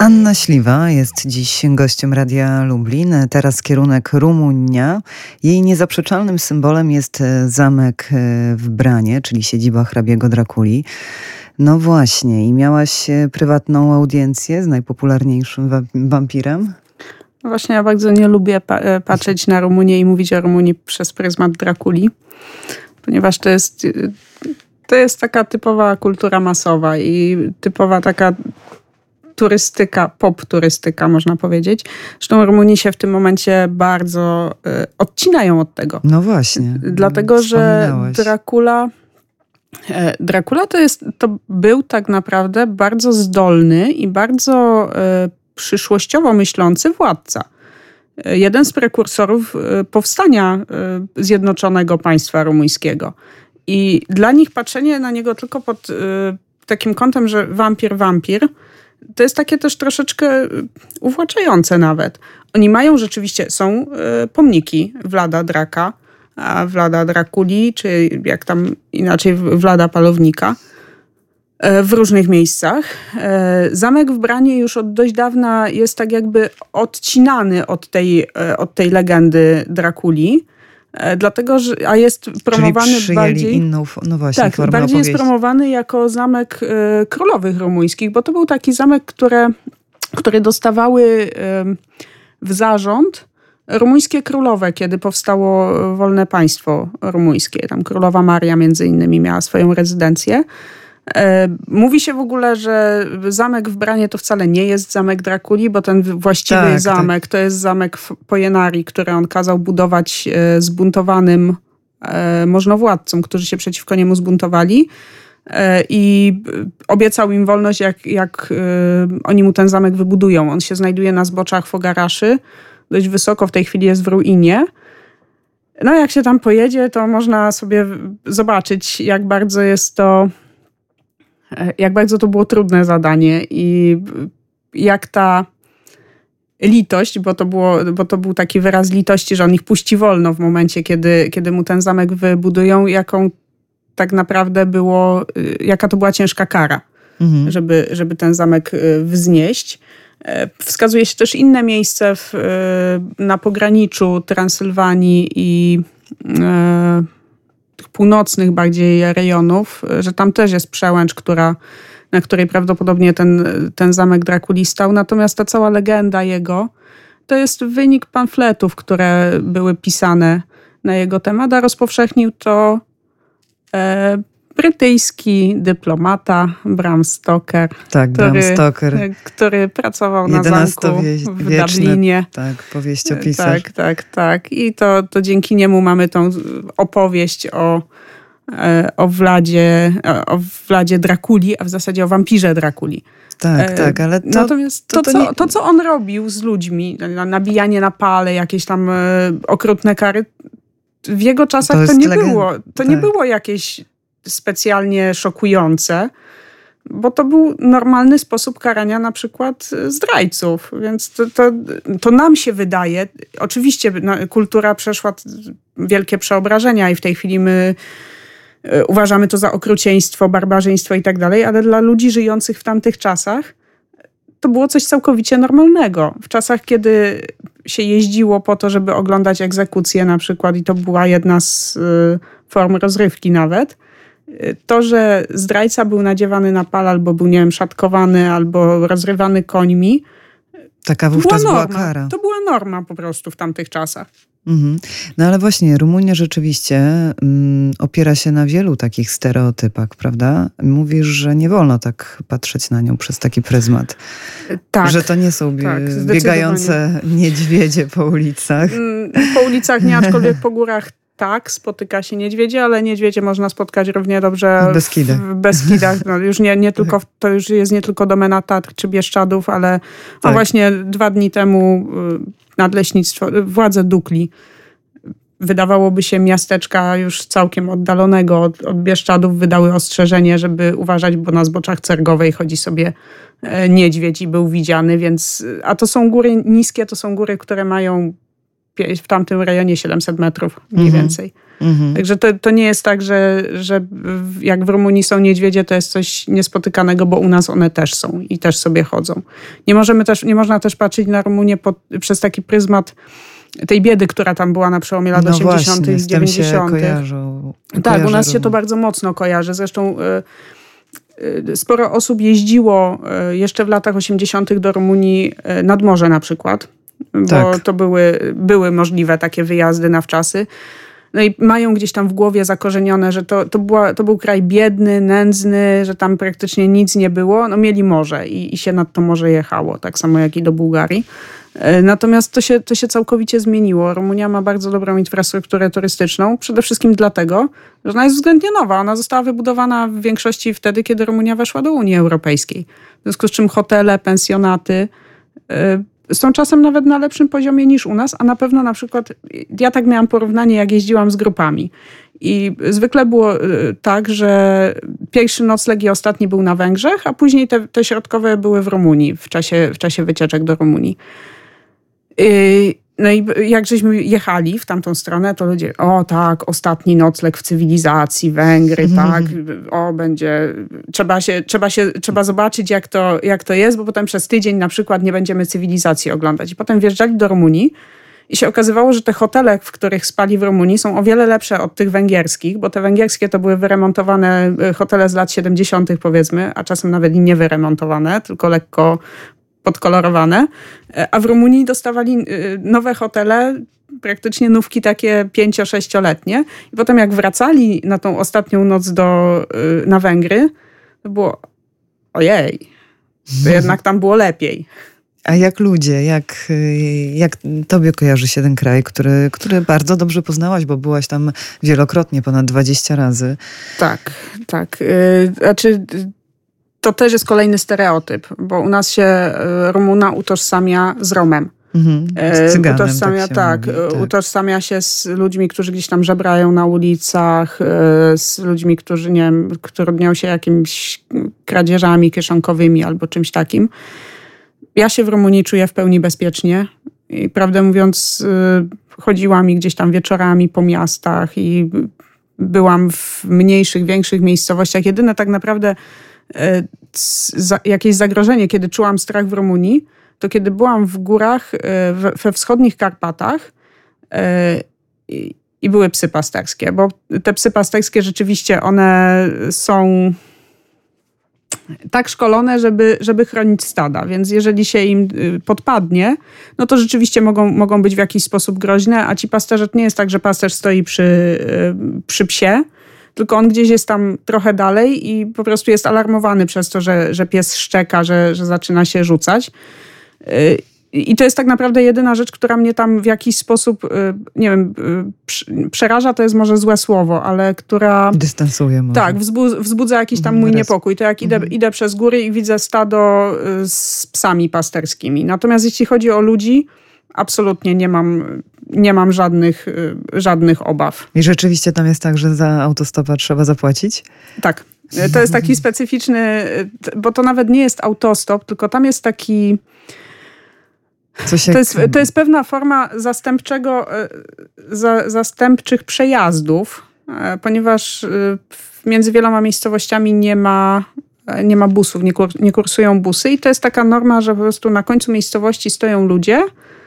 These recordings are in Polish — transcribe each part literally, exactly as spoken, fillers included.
Anna Śliwa jest dziś gościem Radia Lublin. Teraz kierunek Rumunia. Jej niezaprzeczalnym symbolem jest zamek w Branie, czyli siedziba hrabiego Drakuli. No właśnie, i miałaś prywatną audiencję z najpopularniejszym wa- wampirem? No właśnie, ja bardzo nie lubię pa- patrzeć na Rumunię i mówić o Rumunii przez pryzmat Drakuli, ponieważ to jest, to jest taka typowa kultura masowa i typowa taka turystyka, pop-turystyka można powiedzieć. Zresztą Rumuni się w tym momencie bardzo y, odcinają od tego. No właśnie. Dlatego, że Dracula... Dracula to, jest, to był tak naprawdę bardzo zdolny i bardzo y, przyszłościowo myślący władca. Jeden z prekursorów y, powstania y, Zjednoczonego Państwa Rumuńskiego. I dla nich patrzenie na niego tylko pod y, takim kątem, że wampir, wampir, to jest takie też troszeczkę uwłaczające nawet. Oni mają rzeczywiście, są y, pomniki Vlada Draka, a Vlada Drakuli, czy jak tam inaczej Vlada Palownika, y, w różnych miejscach. Y, zamek w Branie już od dość dawna jest tak jakby odcinany od tej, y, od tej legendy Drakuli. Dlatego, że, a jest promowany Czyli bardziej... inną, no właśnie, tak, formę bardziej opowieści. jest promowany jako zamek y, królowych rumuńskich, bo to był taki zamek, które, które dostawały y, w zarząd rumuńskie królowe, kiedy powstało wolne państwo rumuńskie. Tam królowa Maria między innymi miała swoją rezydencję. Mówi się w ogóle, że zamek w Branie to wcale nie jest zamek Drakuli, bo ten właściwy tak, zamek tak. to jest zamek w Pojenari, który on kazał budować zbuntowanym możnowładcom, którzy się przeciwko niemu zbuntowali. I obiecał im wolność, jak, jak oni mu ten zamek wybudują. On się znajduje na zboczach Fogaraszy, dość wysoko, w tej chwili jest w ruinie. No jak się tam pojedzie, to można sobie zobaczyć, jak bardzo jest to jak bardzo to było trudne zadanie i jak ta litość, bo to, było, bo to był taki wyraz litości, że on ich puści wolno w momencie, kiedy, kiedy mu ten zamek wybudują, jaką tak naprawdę było, jaka to była ciężka kara, mhm. żeby, żeby ten zamek wznieść. Wskazuje się też inne miejsce w, na pograniczu Transylwanii i tych północnych bardziej rejonów, że tam też jest przełęcz, która, na której prawdopodobnie ten, ten zamek Drakuli stał. Natomiast ta cała legenda jego to jest wynik pamfletów, które były pisane na jego temat, a rozpowszechnił to e, brytyjski dyplomata Bram Stoker, tak, który, Bram Stoker. który pracował na zamku w Dublinie. Tak, powieściopisarz. Tak, tak, tak. I to, to dzięki niemu mamy tą opowieść o, o Vladzie, o Vladzie Drakuli, a w zasadzie o wampirze Drakuli. Tak, tak, ale to, Natomiast to, to, to, co, nie... to, co on robił z ludźmi, nabijanie na pale, jakieś tam okrutne kary, w jego czasach to, to nie legend... było. To tak. nie było jakieś specjalnie szokujące, bo to był normalny sposób karania na przykład zdrajców. Więc to, to, to nam się wydaje, oczywiście kultura przeszła wielkie przeobrażenia i w tej chwili my uważamy to za okrucieństwo, barbarzyństwo i tak dalej, ale dla ludzi żyjących w tamtych czasach to było coś całkowicie normalnego. W czasach, kiedy się jeździło po to, żeby oglądać egzekucje na przykład i to była jedna z form rozrywki nawet, to, że zdrajca był nadziewany na pal, albo był, nie wiem, szatkowany, albo rozrywany końmi. Taka wówczas była, była norma. kara. To była norma po prostu w tamtych czasach. Mhm. No ale właśnie, Rumunia rzeczywiście mm, opiera się na wielu takich stereotypach, prawda? Mówisz, że nie wolno tak patrzeć na nią przez taki pryzmat. Tak. Że to nie są bie- tak, biegające niedźwiedzie po ulicach. Po ulicach nie, aczkolwiek po górach tak, spotyka się niedźwiedzie, ale niedźwiedzie można spotkać równie dobrze w Beskidach. W Beskidach. No już nie, nie tylko, to już jest nie tylko domena Tatr czy Bieszczadów, ale tak. no właśnie dwa dni temu nadleśnictwo, władze Dukli, wydawałoby się miasteczka już całkiem oddalonego od, od Bieszczadów, wydały ostrzeżenie, żeby uważać, bo na zboczach Cergowej chodzi sobie niedźwiedź i był widziany, więc, a to są góry niskie, to są góry, które mają w tamtym rejonie siedemset metrów mniej mhm. więcej. Mhm. Także to, to nie jest tak, że, że jak w Rumunii są niedźwiedzie, to jest coś niespotykanego, bo u nas one też są i też sobie chodzą. Nie możemy też, nie można też patrzeć na Rumunię pod, przez taki pryzmat tej biedy, która tam była na przełomie lat no osiemdziesiątych i dziewięćdziesiątych. Kojarzą, tak, u nas się to bardzo mocno kojarzy. Zresztą y, y, sporo osób jeździło y, jeszcze w latach osiemdziesiątych do Rumunii y, nad morze na przykład, bo tak. to były, były możliwe takie wyjazdy na wczasy. No i mają gdzieś tam w głowie zakorzenione, że to, to, była, to był kraj biedny, nędzny, że tam praktycznie nic nie było. No mieli morze i, i się nad to morze jechało, tak samo jak i do Bułgarii. Natomiast to się, to się całkowicie zmieniło. Rumunia ma bardzo dobrą infrastrukturę turystyczną, przede wszystkim dlatego, że ona jest względnie nowa. Ona została wybudowana w większości wtedy, kiedy Rumunia weszła do Unii Europejskiej. W związku z czym hotele, pensjonaty yy, są czasem nawet na lepszym poziomie niż u nas, a na pewno na przykład, ja tak miałam porównanie, jak jeździłam z grupami. I zwykle było yy, tak, że pierwszy nocleg i ostatni był na Węgrzech, a później te, te środkowe były w Rumunii, w czasie, w czasie wycieczek do Rumunii. No i jak żeśmy jechali w tamtą stronę, to ludzie, o tak, ostatni nocleg w cywilizacji, Węgry, tak, o będzie, trzeba się, trzeba się, trzeba zobaczyć jak to, jak to jest, bo potem przez tydzień na przykład nie będziemy cywilizacji oglądać. I potem wjeżdżali do Rumunii i się okazywało, że te hotele, w których spali w Rumunii, są o wiele lepsze od tych węgierskich, bo te węgierskie to były wyremontowane hotele z lat siedemdziesiątych powiedzmy, a czasem nawet i nie wyremontowane, tylko lekko podkolorowane, a w Rumunii dostawali nowe hotele, praktycznie nówki takie pięcio-sześcioletnie. I potem jak wracali na tą ostatnią noc do, na Węgry, to było ojej, to jednak tam było lepiej. A jak ludzie, jak, jak tobie kojarzy się ten kraj, który, który bardzo dobrze poznałaś, bo byłaś tam wielokrotnie, ponad dwadzieścia razy. Tak, tak. Znaczy... To też jest kolejny stereotyp, bo u nas się Rumuna utożsamia z Romem. Mhm, z cyganem, utożsamia, tak, tak, mówi, tak. utożsamia się z ludźmi, którzy gdzieś tam żebrają na ulicach, z ludźmi, którzy nie wiem, trudnią się jakimiś kradzieżami kieszonkowymi albo czymś takim. Ja się w Rumunii czuję w pełni bezpiecznie i prawdę mówiąc chodziłam i gdzieś tam wieczorami po miastach i byłam w mniejszych, większych miejscowościach. Jedyne tak naprawdę jakieś zagrożenie, kiedy czułam strach w Rumunii, to kiedy byłam w górach we wschodnich Karpatach i, i były psy pasterskie, bo te psy pasterskie rzeczywiście one są tak szkolone, żeby, żeby chronić stada, więc jeżeli się im podpadnie, no to rzeczywiście mogą, mogą być w jakiś sposób groźne, a ci pasterze, to nie jest tak, że pasterz stoi przy, przy psie, tylko on gdzieś jest tam trochę dalej i po prostu jest alarmowany przez to, że, że pies szczeka, że, że zaczyna się rzucać. I to jest tak naprawdę jedyna rzecz, która mnie tam w jakiś sposób, nie wiem, przeraża, to jest może złe słowo, ale która... Dystansuje może. Tak, wzbudza, wzbudza jakiś tam mój niepokój. To jak idę, mhm. idę przez góry i widzę stado z psami pasterskimi. Natomiast jeśli chodzi o ludzi, absolutnie nie mam... Nie mam żadnych, żadnych obaw. I rzeczywiście tam jest tak, że za autostopa trzeba zapłacić? Tak. To jest taki specyficzny, bo to nawet nie jest autostop, tylko tam jest taki... Coś jak... to, jest, to jest pewna forma zastępczego, za, zastępczych przejazdów, ponieważ między wieloma miejscowościami nie ma, nie ma busów, nie, kur, nie kursują busy i to jest taka norma, że po prostu na końcu miejscowości stoją ludzie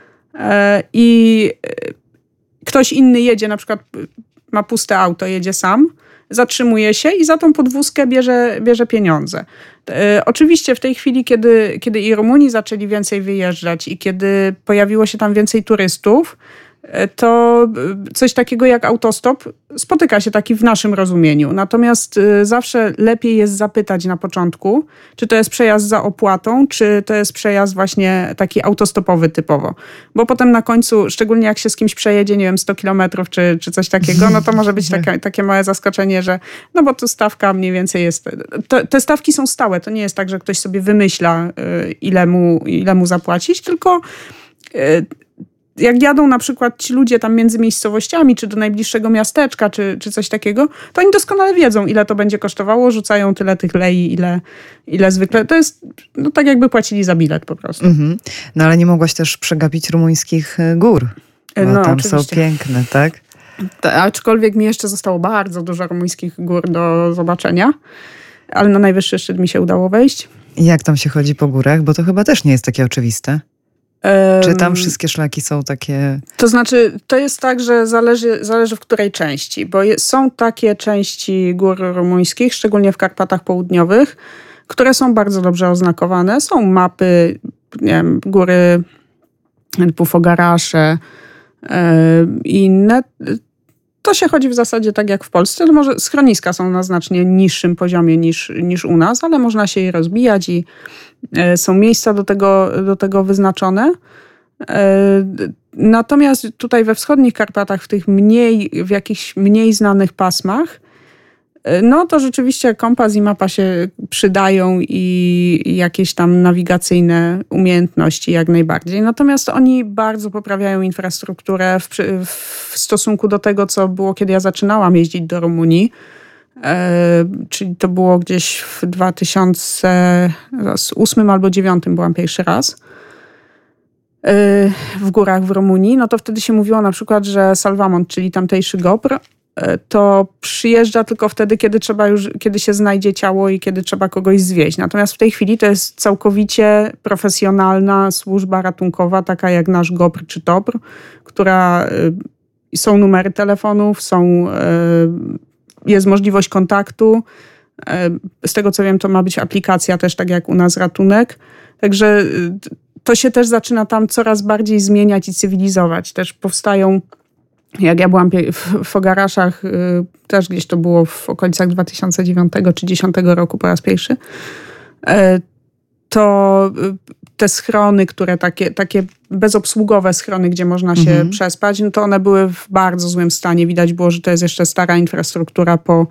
i ktoś inny jedzie, na przykład ma puste auto, jedzie sam, zatrzymuje się i za tą podwózkę bierze, bierze pieniądze. E, oczywiście w tej chwili, kiedy, kiedy i Rumuni zaczęli więcej wyjeżdżać i kiedy pojawiło się tam więcej turystów, to coś takiego jak autostop spotyka się taki w naszym rozumieniu. Natomiast zawsze lepiej jest zapytać na początku, czy to jest przejazd za opłatą, czy to jest przejazd właśnie taki autostopowy typowo. Bo potem na końcu, szczególnie jak się z kimś przejedzie, nie wiem, sto kilometrów czy, czy coś takiego, no to może być takie, takie małe zaskoczenie, że no bo tu stawka mniej więcej jest... To, te stawki są stałe. To nie jest tak, że ktoś sobie wymyśla, ile mu, ile mu zapłacić, tylko... Jak jadą na przykład ci ludzie tam między miejscowościami, czy do najbliższego miasteczka, czy, czy coś takiego, to oni doskonale wiedzą, ile to będzie kosztowało, rzucają tyle tych lei, ile, ile zwykle. To jest no, tak jakby płacili za bilet po prostu. Mm-hmm. No ale nie mogłaś też przegapić rumuńskich gór. Bo no, tam oczywiście. są piękne, tak? Ta, aczkolwiek mi jeszcze zostało bardzo dużo rumuńskich gór do zobaczenia, ale na najwyższy szczyt mi się udało wejść. I jak tam się chodzi po górach? Bo to chyba też nie jest takie oczywiste. Um, Czy tam wszystkie szlaki są takie... To znaczy, to jest tak, że zależy, zależy w której części, bo jest, są takie części gór rumuńskich, szczególnie w Karpatach Południowych, które są bardzo dobrze oznakowane. Są mapy, nie wiem, góry typu Fogarasze i yy, inne. To się chodzi w zasadzie tak jak w Polsce. No może schroniska są na znacznie niższym poziomie niż, niż u nas, ale można się je rozbijać i yy, są miejsca do tego, do tego wyznaczone. Yy, natomiast tutaj we wschodnich Karpatach, w tych mniej, w jakichś mniej znanych pasmach, no to rzeczywiście kompas i mapa się przydają i jakieś tam nawigacyjne umiejętności jak najbardziej. Natomiast oni bardzo poprawiają infrastrukturę w, w stosunku do tego, co było, kiedy ja zaczynałam jeździć do Rumunii. E, czyli to było gdzieś w dwa tysiące ósmym albo dwa tysiące dziewiątym byłam pierwszy raz e, w górach w Rumunii. No to wtedy się mówiło na przykład, że Salvamont, czyli tamtejszy Gopr, to przyjeżdża tylko wtedy, kiedy trzeba już, kiedy się znajdzie ciało i kiedy trzeba kogoś zwieźć. Natomiast w tej chwili to jest całkowicie profesjonalna służba ratunkowa, taka jak nasz Gopr czy Topr, która są numery telefonów, są, jest możliwość kontaktu. Z tego co wiem, to ma być aplikacja też tak jak u nas ratunek. Także to się też zaczyna tam coraz bardziej zmieniać i cywilizować. Też powstają, jak ja byłam w Fogaraszach, też gdzieś to było w okolicach dwa tysiące dziewiątego czy dwa tysiące dziesiątego roku po raz pierwszy, to te schrony, które takie, takie bezobsługowe schrony, gdzie można się mhm. przespać, no to one były w bardzo złym stanie. Widać było, że to jest jeszcze stara infrastruktura po,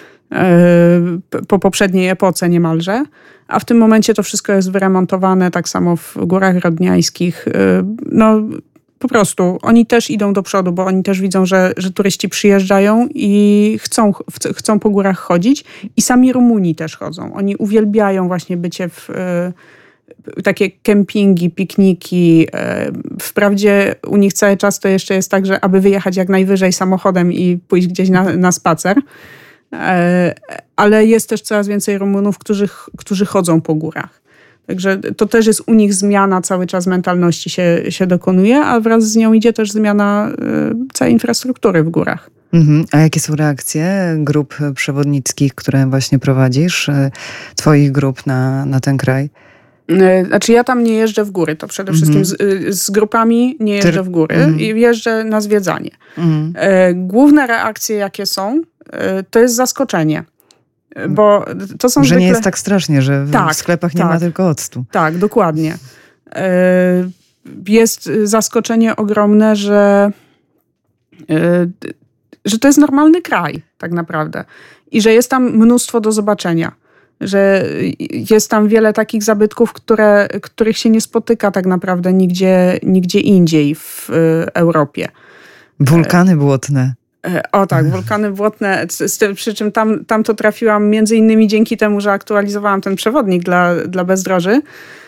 po poprzedniej epoce niemalże. A w tym momencie to wszystko jest wyremontowane, tak samo w Górach Rodniańskich. No po prostu oni też idą do przodu, bo oni też widzą, że, że turyści przyjeżdżają i chcą, chcą po górach chodzić. I sami Rumuni też chodzą. Oni uwielbiają właśnie bycie w y, takie kempingi, pikniki. Y, wprawdzie u nich cały czas to jeszcze jest tak, że aby wyjechać jak najwyżej samochodem i pójść gdzieś na, na spacer. Y, ale jest też coraz więcej Rumunów, którzy, którzy chodzą po górach. Także to też jest u nich zmiana, cały czas mentalności się, się dokonuje, a wraz z nią idzie też zmiana y, całej infrastruktury w górach. Mhm. A jakie są reakcje grup przewodnickich, które właśnie prowadzisz, twoich grup na, na ten kraj? Znaczy ja tam nie jeżdżę w góry, to przede wszystkim mhm. z, z grupami nie jeżdżę w góry mhm. i jeżdżę na zwiedzanie. Mhm. Główne reakcje jakie są, to jest zaskoczenie. Bo to są że zwykle... nie jest tak strasznie, że w tak, sklepach nie tak, ma tylko octu. Tak, dokładnie. Jest zaskoczenie ogromne, że, że to jest normalny kraj tak naprawdę i że jest tam mnóstwo do zobaczenia. Że jest tam wiele takich zabytków, które, których się nie spotyka tak naprawdę nigdzie, nigdzie indziej w Europie. Wulkany błotne. O tak, wulkany błotne, z tym, przy czym tam, tam to trafiłam między innymi dzięki temu, że aktualizowałam ten przewodnik dla, dla bezdroży.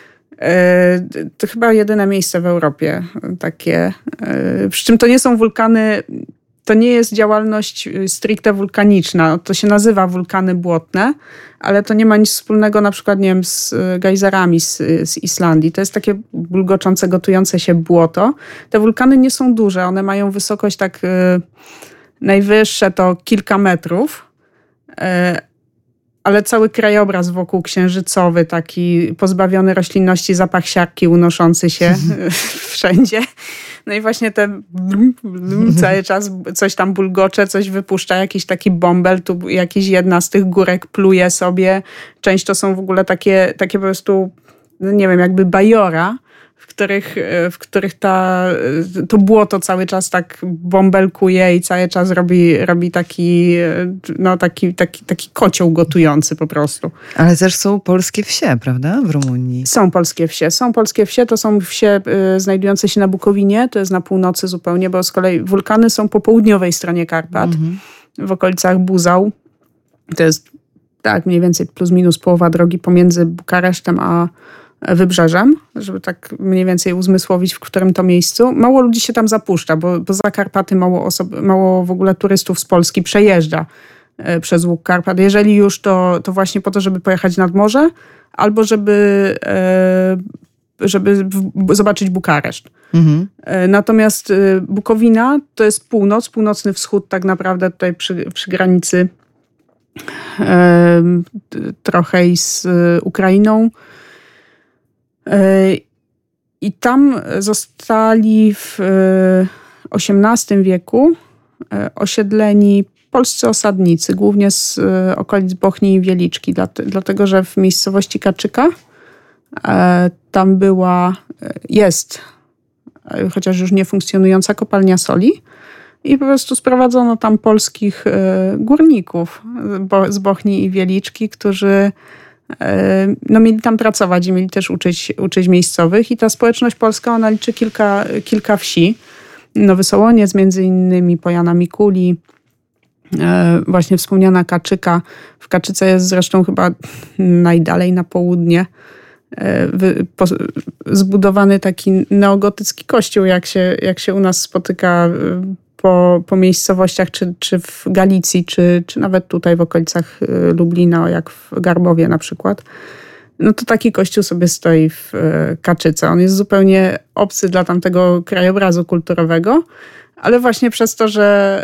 To chyba jedyne miejsce w Europie takie. Przy czym to nie są wulkany, to nie jest działalność stricte wulkaniczna. To się nazywa wulkany błotne, ale to nie ma nic wspólnego na przykład, nie wiem, z gejzerami z, z Islandii. To jest takie bulgoczące, gotujące się błoto. Te wulkany nie są duże, one mają wysokość tak... Najwyższe to kilka metrów, ale cały krajobraz wokół księżycowy, taki pozbawiony roślinności, zapach siarki unoszący się wszędzie. No i właśnie te cały czas coś tam bulgocze, coś wypuszcza, jakiś taki bąbel, tu jakiś jedna z tych górek pluje sobie. Część to są w ogóle takie, takie po prostu, nie wiem, jakby bajora, w których, w których ta, to błoto cały czas tak bąbelkuje i cały czas robi, robi taki, no taki, taki, taki kocioł gotujący po prostu. Ale też są polskie wsie, prawda? W Rumunii. Są polskie wsie. Są polskie wsie, to są wsie y, znajdujące się na Bukowinie, to jest na północy zupełnie, bo z kolei wulkany są po południowej stronie Karpat, mhm. w okolicach Buzał. To jest tak mniej więcej plus minus połowa drogi pomiędzy Bukaresztem a wybrzeżem, żeby tak mniej więcej uzmysłowić, w którym to miejscu. Mało ludzi się tam zapuszcza, bo, bo za Karpaty mało, osób, mało w ogóle turystów z Polski przejeżdża przez łuk Karpat. Jeżeli już, to, to właśnie po to, żeby pojechać nad morze, albo żeby, żeby zobaczyć Bukareszt. Mhm. Natomiast Bukowina to jest północ, północny wschód tak naprawdę tutaj przy, przy granicy trochę i z Ukrainą. I tam zostali w osiemnastym wieku osiedleni polscy osadnicy, głównie z okolic Bochni i Wieliczki, dlatego że w miejscowości Kaczyka tam była, jest, chociaż już nie funkcjonująca kopalnia soli i po prostu sprowadzono tam polskich górników z Bochni i Wieliczki, którzy no, mieli tam pracować i mieli też uczyć, uczyć miejscowych. I ta społeczność polska, ona liczy kilka, kilka wsi. Nowy Sołoniec, między innymi Pojana Mikuli, właśnie wspomniana Kaczyka. W Kaczyce jest zresztą chyba najdalej na południe zbudowany taki neogotycki kościół, jak się, jak się u nas spotyka po, po miejscowościach, czy, czy w Galicji, czy, czy nawet tutaj w okolicach Lublina, jak w Garbowie na przykład. No to taki kościół sobie stoi w Kaczyce. On jest zupełnie obcy dla tamtego krajobrazu kulturowego, ale właśnie przez to, że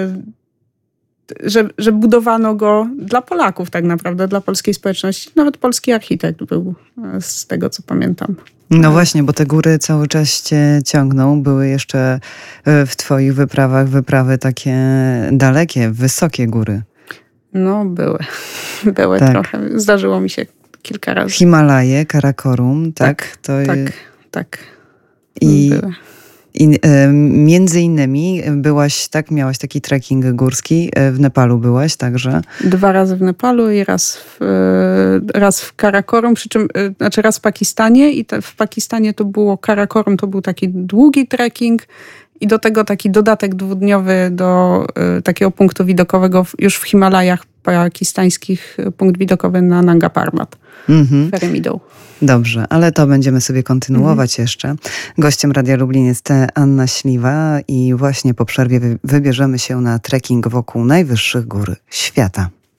Że, że budowano go dla Polaków tak naprawdę, dla polskiej społeczności. Nawet polski architekt był, z tego co pamiętam. No właśnie, bo te góry cały czas cię ciągną. Były jeszcze w twoich wyprawach wyprawy takie dalekie, wysokie góry. No były. Były tak. Trochę. Zdarzyło mi się kilka razy. Himalaje, Karakorum, tak? Tak, to tak, tak. I... były. I, e, między innymi byłaś, tak, miałaś taki trekking górski, w Nepalu byłaś także? Dwa razy w Nepalu i raz w, raz w Karakorum, przy czym, znaczy raz w Pakistanie i te, w Pakistanie to było Karakorum, to był taki długi trekking i do tego taki dodatek dwudniowy do y, takiego punktu widokowego w, już w Himalajach pakistańskich, punkt widokowy na Nanga Parbat. Mhm. Feremidą. Dobrze, ale to będziemy sobie kontynuować mhm. jeszcze. Gościem Radia Lublin jest Anna Śliwa i właśnie po przerwie wybierzemy się na trekking wokół najwyższych gór świata.